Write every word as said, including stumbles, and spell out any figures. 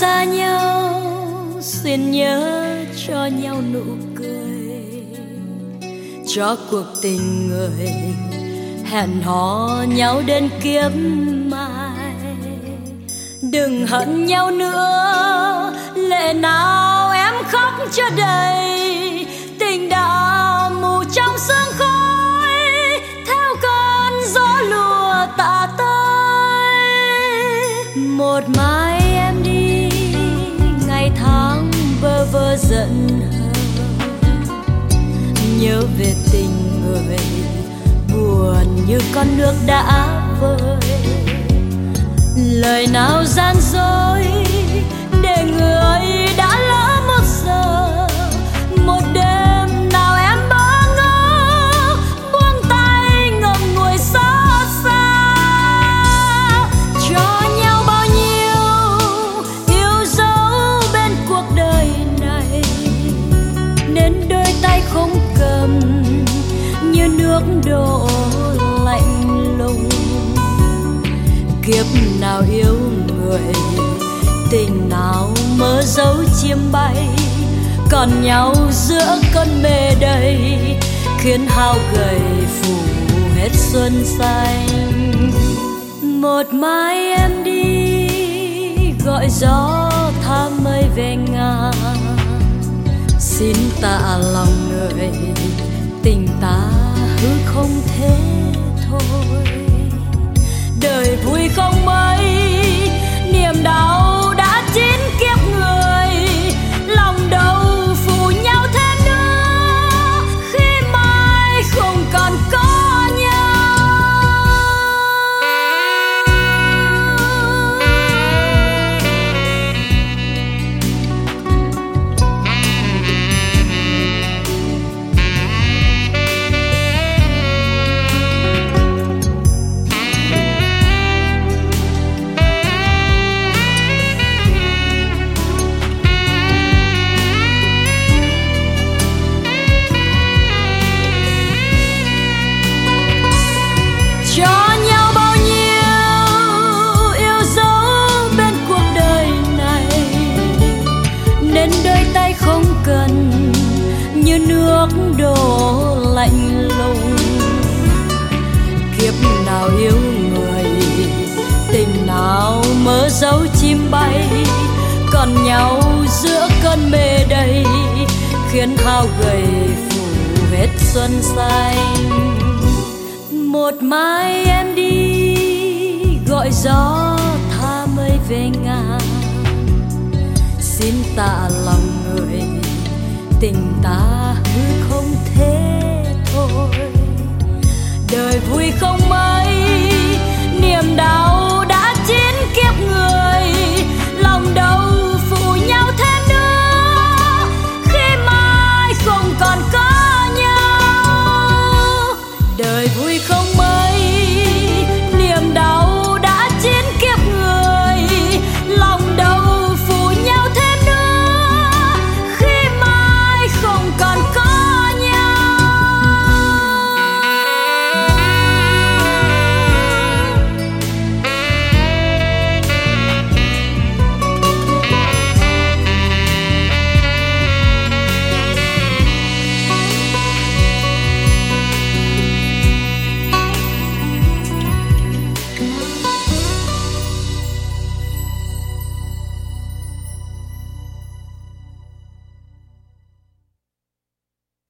xa nhau xin nhớ cho nhau nụ cười, cho cuộc tình người hẹn hò nhau đến kiếp mai. Đừng hận nhau nữa, lệ nào em khóc cho đầy, tình đã mù trong sương khói, theo cơn gió lùa tạ tới. Một mai em đi, ngày tháng bơ vơ giận hờn, nhớ về tình người buồn như con nước đã vơi. Lời nào gian dối để người đã lỡ một giờ, một đêm nào em bỡ ngỡ buông tay ngậm ngùi xót xa. Cho nhau bao nhiêu yêu dấu bên cuộc đời này, nên đôi tay không cầm như nước đổ lạnh lùng. Kiếp nào yêu người, tình nào mơ dấu chim bay, còn nhau giữa cơn mê đầy, khiến hao gầy phủ hết xuân xanh. Một mai em đi, gọi gió tha mây về ngàn, xin tạ lòng người, tình ta hư không thế thôi. Đời vui không mấy, niềm đau đã chín kiếp người, lòng đâu phụ nhau thêm nữa, khi mai không còn có nhau. Như nước đổ lạnh lùng. Kiếp nào yêu người, tình nào mơ dấu chim bay, còn nhau giữa cơn mê đầy, khiến hao gầy phủ hết xuân xanh. Một mai em đi, gọi gió tha mây về ngàn, xin tạ lòng người, tình ta hư không thế thôi. Đời vui không mấy,